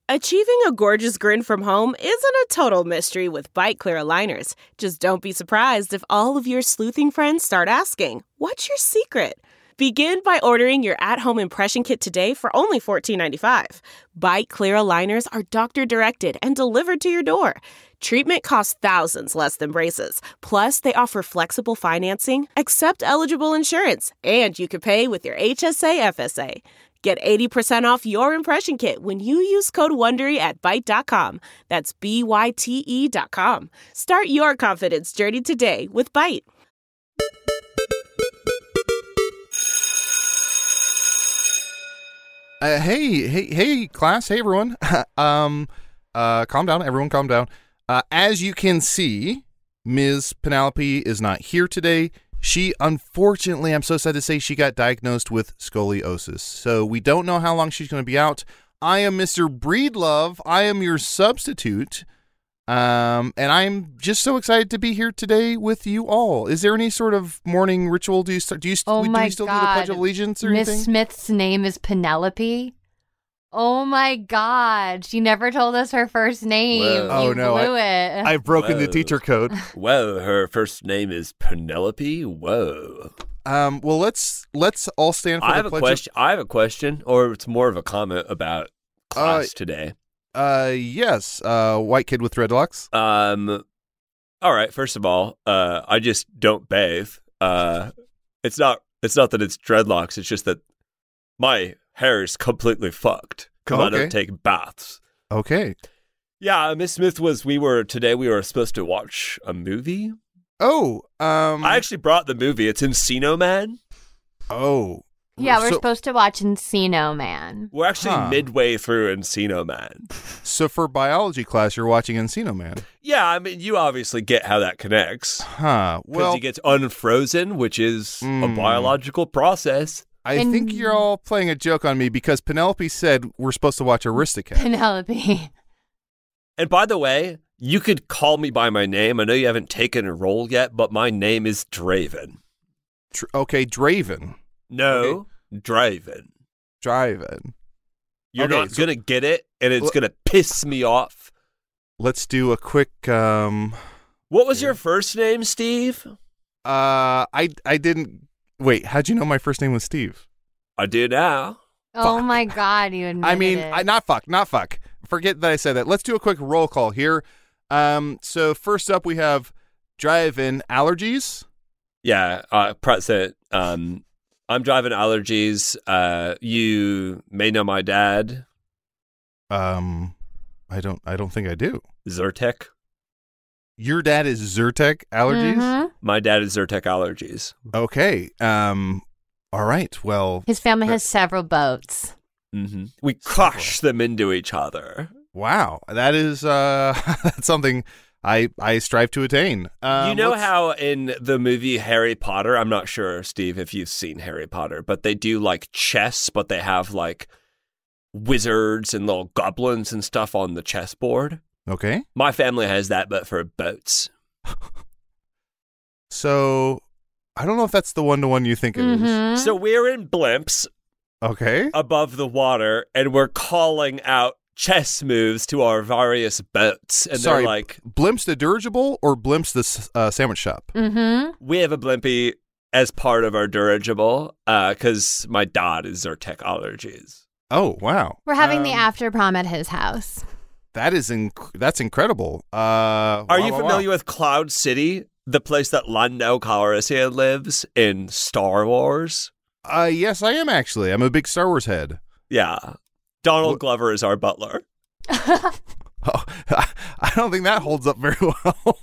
Achieving a gorgeous grin from home isn't a total mystery with Byte Clear aligners. Just don't be surprised if all of your sleuthing friends start asking, "What's your secret?" Begin by ordering your at-home impression kit today for only $14.95. Byte Clear aligners are doctor-directed and delivered to your door. Treatment costs thousands less than braces. Plus, they offer flexible financing, accept eligible insurance, and you can pay with your HSA FSA. Get 80% off your impression kit when you use code WONDERY at Byte.com. That's BYTE.com. Start your confidence journey today with Byte. Hey, class. Hey, everyone. Calm down. Everyone calm down. As you can see, Ms. Penelope is not here today. She, unfortunately, I'm so sad to say, she got diagnosed with scoliosis. So we don't know how long she's going to be out. I am Mr. Breedlove. I am your substitute. And I'm just so excited to be here today with you all. Is there any sort of morning ritual? Do we still do the Pledge of Allegiance or anything? Miss Smith's name is Penelope. Oh my God. She never told us her first name. Whoa. You blew it. I've broken the teacher code. Whoa, her first name is Penelope? Whoa. Well, let's all stand for I the have a question. I have a question, or it's more of a comment about class today. Yes. White kid with dreadlocks. All right. First of all, I just don't bathe. It's not that it's dreadlocks. It's just that my hair is completely fucked because I don't take baths. Okay. Yeah, Miss Smith we were supposed to watch a movie. Oh, I actually brought the movie. It's Encino Man. Oh. Yeah, we're supposed to watch Encino Man. We're actually midway through Encino Man. So for biology class, you're watching Encino Man. Yeah, I mean, you obviously get how that connects. Huh. Because Well, he gets unfrozen, which is a biological process. I think you're all playing a joke on me because Penelope said we're supposed to watch Aristocat. Penelope. And by the way, you could call me by my name. I know you haven't taken a role yet, but my name is Draven. Okay, Draven. No, Draven. Draven. You're not going to get it, and it's going to piss me off. Let's do a quick... What was your first name, Steve? I didn't... Wait, how'd you know my first name was Steve? I do now. Oh my God, you admitted it. Not fuck. Forget that I said that. Let's do a quick roll call here. So first up, we have drive-in allergies. Yeah, President. I'm driving allergies. You may know my dad. I don't think I do. Zyrtec. Your dad is Zyrtec allergies? Mm-hmm. My dad is Zyrtec allergies. Okay. All right. Well, his family has several boats. Mm-hmm. We crush them into each other. Wow. That is that's something I strive to attain. You know how in the movie Harry Potter, I'm not sure, Steve, if you've seen Harry Potter, but they do like chess, but they have like wizards and little goblins and stuff on the chessboard. Okay. My family has that, but for boats. So, I don't know if that's the one-to-one you think it is. So we're in blimps. Okay. Above the water, and we're calling out chess moves to our various boats. And Sorry, they're like... Blimps the dirigible or Blimps the sandwich shop? Mm-hmm. We have a blimpy as part of our dirigible because my dad is Zyrtec allergies. Oh, wow. We're having the after prom at his house. That's incredible. Are you familiar with Cloud City, the place that Lando Calrissian lives in Star Wars? Yes, I am actually. I'm a big Star Wars head. Yeah. Donald Glover is our butler. Oh, I don't think that holds up very well.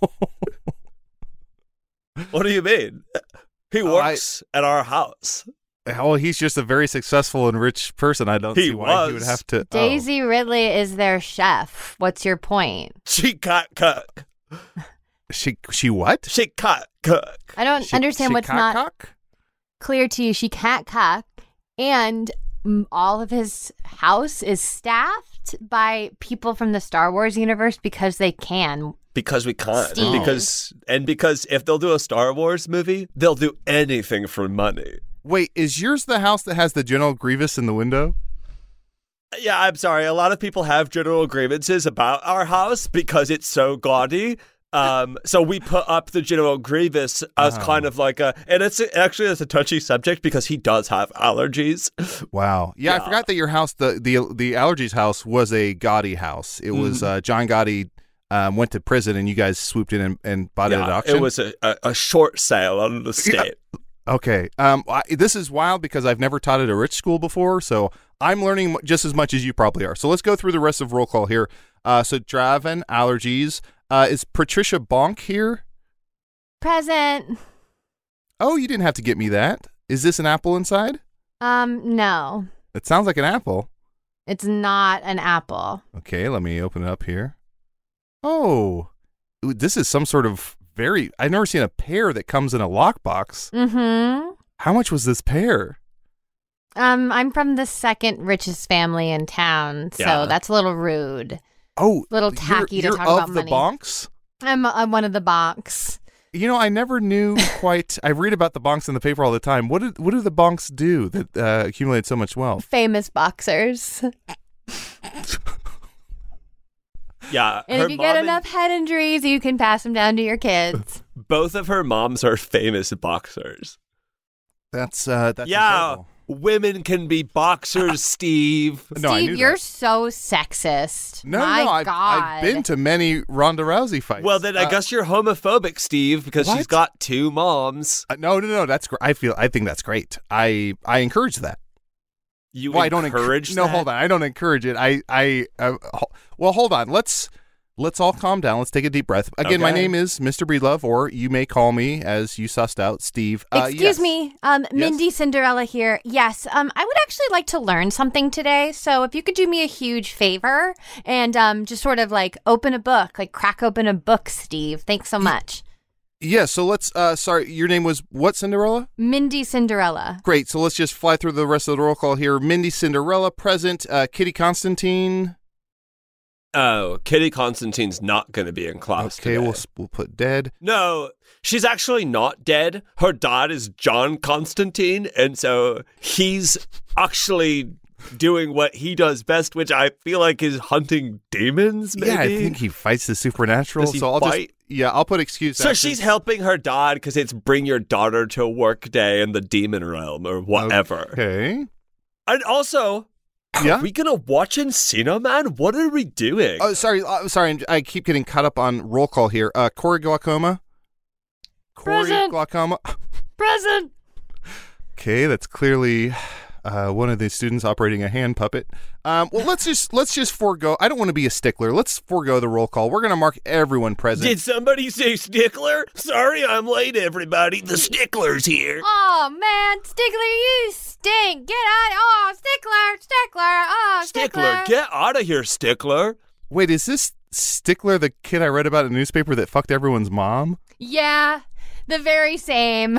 What do you mean? He works at our house. Well, he's just a very successful and rich person. I don't see why he would have to. Daisy Ridley is their chef. What's your point? She can't cook. She what? She can't cook. I don't understand what's not clear to you. She can't cook, and all of his house is staffed by people from the Star Wars universe because they can. Because we can't. Steve. Because if they'll do a Star Wars movie, they'll do anything for money. Wait, is yours the house that has the General Grievous in the window? Yeah, I'm sorry. A lot of people have general grievances about our house because it's so gaudy. So we put up the general grievous as kind of like and it's a touchy subject because he does have allergies. Wow. Yeah, I forgot that your house, the allergies house, was a Gotti house. It was John Gotti went to prison, and you guys swooped in and bought it at auction. It was a short sale on the state. Okay. This is wild because I've never taught at a rich school before, so I'm learning just as much as you probably are. So let's go through the rest of roll call here. So Draven, allergies. Is Patricia Bonk here? Present. Oh, you didn't have to get me that. Is this an apple inside? No. It sounds like an apple. It's not an apple. Okay, let me open it up here. Oh, this is some sort of I've never seen a pear that comes in a lockbox. Mm-hmm. How much was this pear? I'm from the second richest family in town, so that's a little rude. Oh, a little tacky to talk about money. You're of the bonks? I'm one of the bonks. You know, I never knew quite. I read about the bonks in the paper all the time. What do the bonks do that accumulate so much wealth? Famous boxers. Yeah. And if you get enough head injuries, you can pass them down to your kids. Both of her moms are famous boxers. That's yeah. Incredible. Women can be boxers, Steve. No, Steve, you're so sexist. No, My God. I've been to many Ronda Rousey fights. Well, then I guess you're homophobic, Steve, because what? she's got two moms. No. That's great. I think that's great. I encourage that. I don't encourage. No, hold on. I don't encourage it. Well, hold on. Let's all calm down. Let's take a deep breath. Again, My name is Mr. Breedlove, or you may call me, as you sussed out, Steve. Excuse me. Mindy Cinderella here. Yes, I would actually like to learn something today. So if you could do me a huge favor and just sort of like open a book, like crack open a book, Steve. Thanks so much. Yeah, so let's, sorry, your name was what, Cinderella? Mindy Cinderella. Great, so let's just fly through the rest of the roll call here. Mindy Cinderella, present. Kitty Constantine. Oh, Kitty Constantine's not going to be in class today. We'll put dead. No, she's actually not dead. Her dad is John Constantine, and so he's actually doing what he does best, which I feel like is hunting demons, maybe? Yeah, I think he fights the supernatural. Does he fight? I'll put excuse. So she's helping her dad because it's bring your daughter to work day in the demon realm or whatever. Okay. And also... Yeah? Are we going to watch Encino Man? What are we doing? Oh, sorry. I keep getting caught up on roll call here. Corey Glaucoma. Present. Glaucoma. Present. Okay, that's clearly one of the students operating a hand puppet. Well, let's just forego. I don't want to be a stickler. Let's forego the roll call. We're going to mark everyone present. Did somebody say stickler? Sorry, I'm late, everybody. The stickler's here. Oh, man. Stickler, you stink. Get out. Oh, Stickler. Oh, Stickler. Get out of here, Stickler. Wait, is this Stickler the kid I read about in the newspaper that fucked everyone's mom? Yeah, the very same.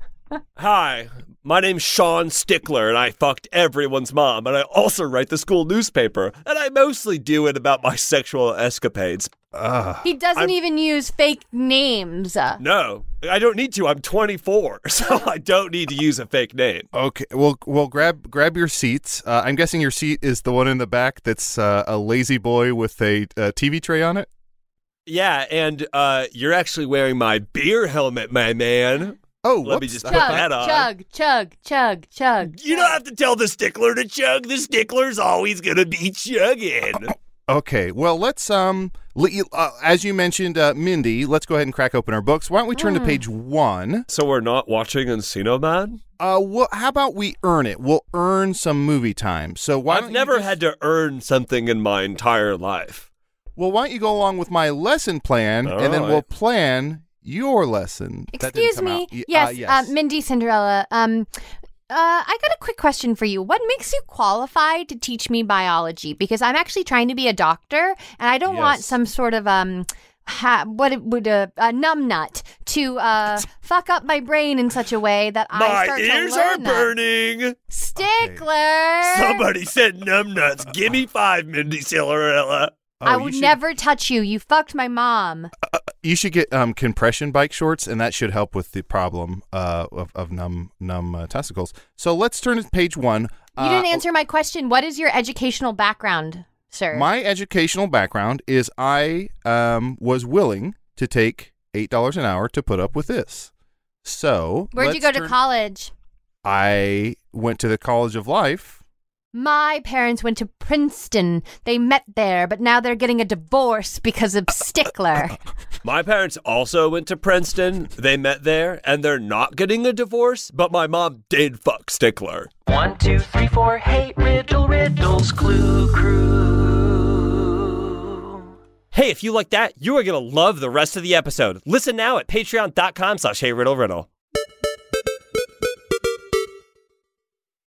Hi, my name's Sean Stickler, and I fucked everyone's mom, and I also write the school newspaper, and I mostly do it about my sexual escapades. He doesn't even use fake names. No, I don't need to. I'm 24, so I don't need to use a fake name. Okay, well, grab your seats. I'm guessing your seat is the one in the back that's a lazy boy with a TV tray on it? Yeah, and you're actually wearing my beer helmet, my man. Oh, let me just put that on. Chug. You don't have to tell the Stickler to chug. The Stickler's always going to be chugging. Okay, well, let's, as you mentioned, Mindy, let's go ahead and crack open our books. Why don't we turn to page 1? So we're not watching Encino Man? Well, how about we earn it? We'll earn some movie time. So I've never had to earn something in my entire life. Well, why don't you go along with my lesson plan, and then we'll plan your lesson. Excuse me. Yes, Mindy Cinderella. I got a quick question for you. What makes you qualified to teach me biology? Because I'm actually trying to be a doctor, and I don't want some sort of a numbnut to fuck up my brain in such a way that I start to learn. My ears are burning. Stickler. Somebody said numbnuts. Give me 5, Mindy Cinderella. I would never touch you. You fucked my mom. You should get compression bike shorts, and that should help with the problem of numb testicles. So let's turn to page 1. You didn't answer my question. What is your educational background, sir? My educational background is I was willing to take $8 an hour to put up with this. So where'd you go to college? I went to the College of Life. My parents went to Princeton. They met there, but now they're getting a divorce because of Stickler. My parents also went to Princeton. They met there, and they're not getting a divorce, but my mom did fuck Stickler. 1, 2, 3, 4, hey, riddles, Clue Crew. Hey, if you like that, you are going to love the rest of the episode. Listen now at patreon.com/heyriddleriddle.